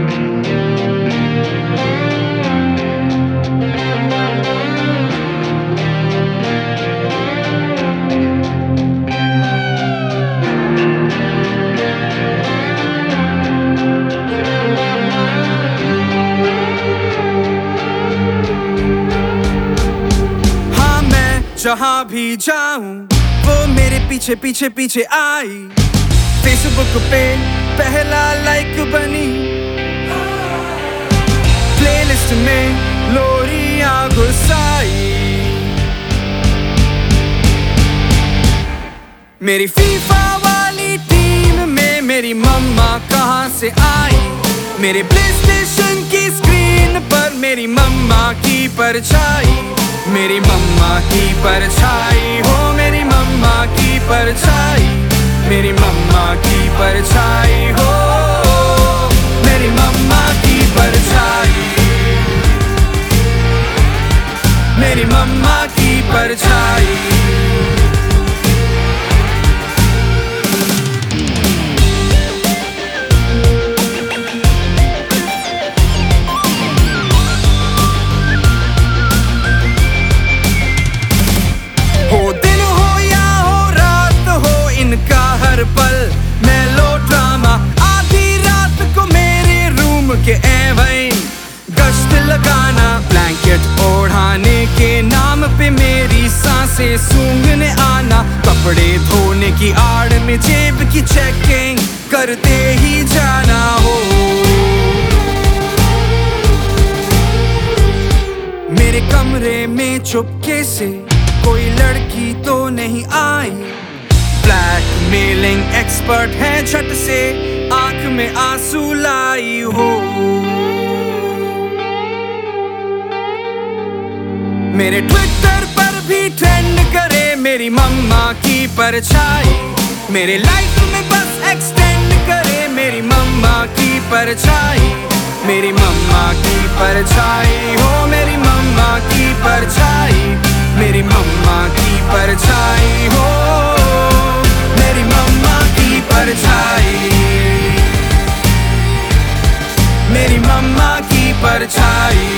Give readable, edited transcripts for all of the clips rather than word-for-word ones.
जहाँ भी जाऊं वो मेरे पीछे पीछे पीछे आई। फेसबुक पे पहला लाइक बनी, प्लेलिस्ट में लोरियां घुसाई। मेरी फीफा वाली टीम में मेरी मम्मा कहाँ से आई। मेरे प्लेस्टेशन की स्क्रीन पर मेरी मम्मा की परछाई। मेरी मम्मा की परछाई हो, मेरी मम्मा की परछाई। मेरी मम्मा की परछाई हो, मेरी मम्मा की परछाई। मेरी मम्मा की परछाई। पल मेलोड्रामा, आधी रात को मेरे रूम के एवं गश्त लगाना। ब्लैंकेट ओढ़ाने के नाम पे मेरी सांसें सूंघने आना। कपड़े धोने की आड़ में जेब की चेकिंग करते ही जाना हो। मेरे कमरे में चुपके से कोई लड़की तो नहीं आई। ब्लैकमेलिंग एक्सपर्ट है, झट से आंख में आंसू लाई हो। मेरे ट्विटर पर भी ट्रेंड करे मेरी मम्मा की परछाई। मेरे लाइफ में बस एक्सटेंड करे मेरी मम्मा की परछाई। मेरी मम्मा की परछाई हो, मेरी मम्मा की परछाई। मेरी मम्मा की परछाई हो, मेरी मम्मा की परछाई। मेरी मम्मा की परछाई।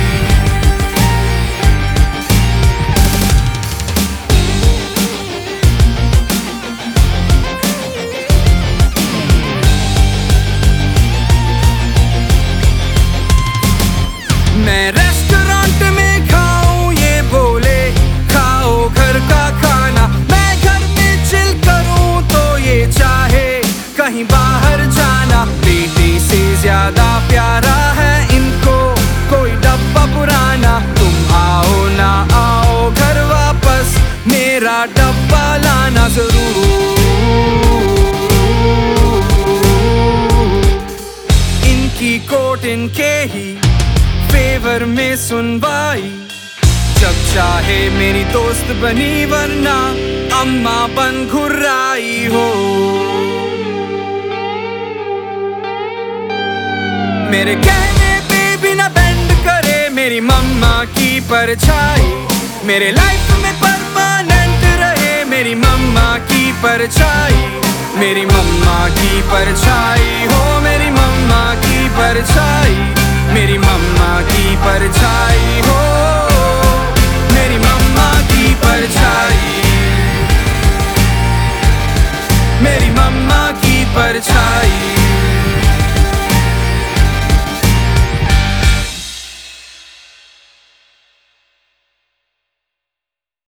मैं रेस्टोरेंट में खाऊं ये बोले खाओ घर का खाना। मैं घर में चिल करूं तो ये चाहे कहीं बाहर जाना। बेटे से ज्यादा प्यारा है इनको कोई डब्बा पुराना। तुम आओ ना आओ घर वापस मेरा डब्बा लाना जरूर। इनकी कोर्ट इनके ही फेवर में सुनवाई। जब चाहे मेरी दोस्त बनी वरना अम्मा बन घुर्राई हो। मेरे कहने पे भी ना बेंड करे मेरी मम्मा की परछाई। मेरे लाइफ में परमानेंट रहे मेरी मम्मा की परछाई। मेरी मम्मा की परछाई हो, मेरी मम्मा